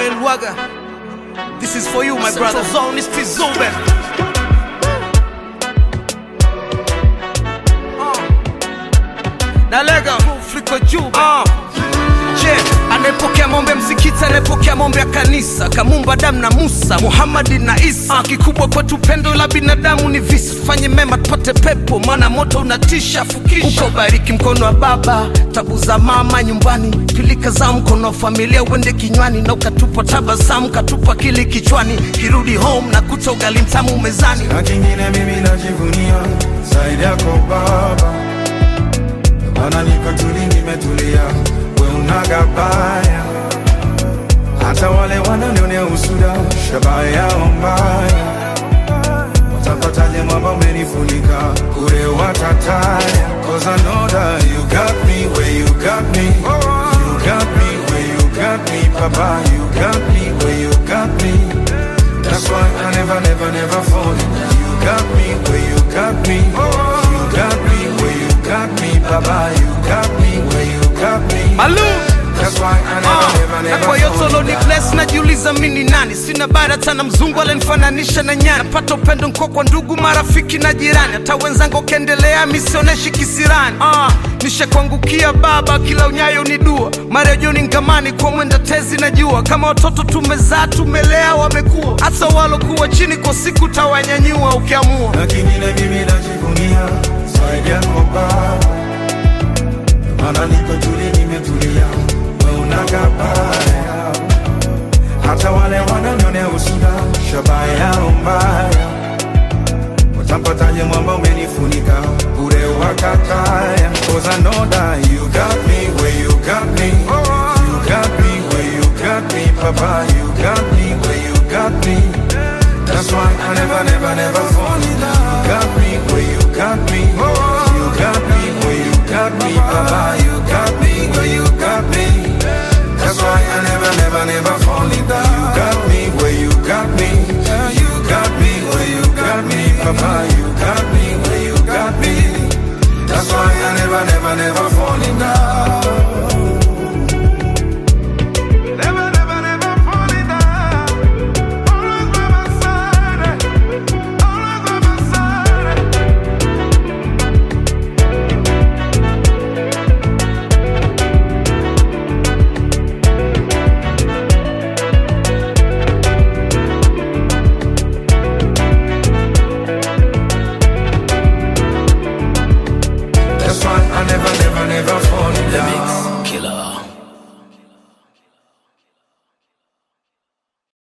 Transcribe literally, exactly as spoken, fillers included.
Daniel Waga. This is for you, my Central brother. Zone is Tizube. Na lego Fliko Jube. uh. Je, anayepokea mombe msikiti, anayepokea mombe ya kanisa, Kamumba Adam na Musa, Muhammadi na Isa. uh. Kikubwa kwetu pendo la binadamu ni visi. Fanye mema tupate pepo, maana moto unatisha. Fukisha uko bariki mkono wa baba, tabu za mama nyumbani, pilika za mkono wa familia uende kinywani, na ukatupa tabasamu, katupa kili kichwani. Kirudi home na kuta ugali mtamu mezani. Na kingine mimi najivunia zaidi yako baba, maana niko tuli nimetulia, we unagabaya. Hata wale wananionea usuda, shabaha yao mbaya. Watapataje mwamba umenifunika, kure watataya. Cause I know that you got me where you got me. You got me where you got me, papa. You got me where you got me. That's why I never, never, never fall in love. You got me where you got me. You got me where you got me, papa. You got me where you got me. Malou. That's why I never, uh, never, never na kwa yote fall in ni love. bless, najiuliza mimi nani. Sina bara tana mzungu alenifananisha na nyani. Napata upendo nko kwa ndugu, marafiki na jirani. Hata wenzangu kendelea misioneshi kisirani. uh, Nishakuangukia baba, kila unyayo ni dua. Marejoni ngamani kwa mwenda tezi na jua. Kama watoto tumezaa tumelea wamekuwa. Hata walokuwa chini kwa siku tawanyanyua ukiamua. Na kingine mimi najivunia zaidi yako baba, maana niko tuli nimetulia, we unagabaya. Hata wale wananionea usuda, shabaha yao mbaya. Watampataje mwamba umenifunika, bure wakataya. Cause I know that you got me where you got me. You got me where you got me, papa. You got me where you got me. That's why I never, never, never fall in love. You got me where you got me. You got me where you got me, papa. You got me where you got me. That's why I never, never, never fall in love. You got me where you got me. You got me where you got me, papa. You got me where you got me. That's why I never, never, never fall in love. That's why I never, never, never fall in love.